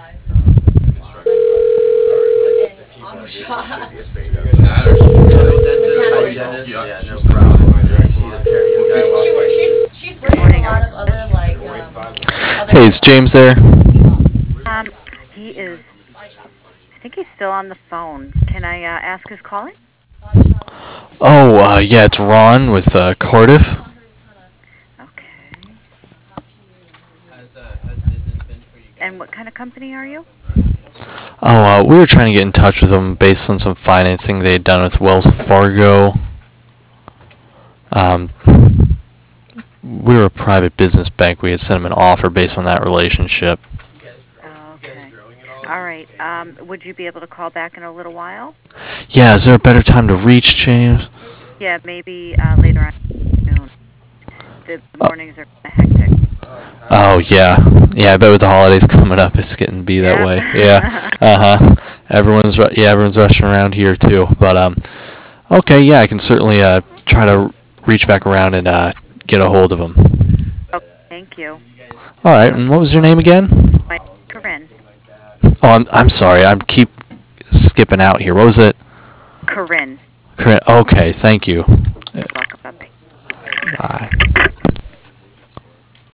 Hey, is James there? Um, he is. I think he's still on the phone. Can I ask who's calling? Oh, yeah, it's Ron with Cardiff. Okay. And what kind of company are you? Oh, we were trying to get in touch with them based on some financing they had done with Wells Fargo. Um, we were a private business bank. We had sent them an offer based on that relationship. Okay. All right. Would you be able to call back in a little while? Yeah, is there a better time to reach James? Yeah, maybe later on noon. The mornings are kind of hectic. Oh, yeah. Yeah, I bet with the holidays coming up, it's getting to be that Yep. way. Yeah. Uh-huh. Everyone's rushing around here, too. But, okay, yeah, I can certainly try to reach back around and get a hold of him. Okay, thank you. All right, and what was your name again? My Corinne. Oh, I'm sorry. I keep skipping out here. What was it? Corinne. Okay, thank you. You're welcome. Bye. Bye.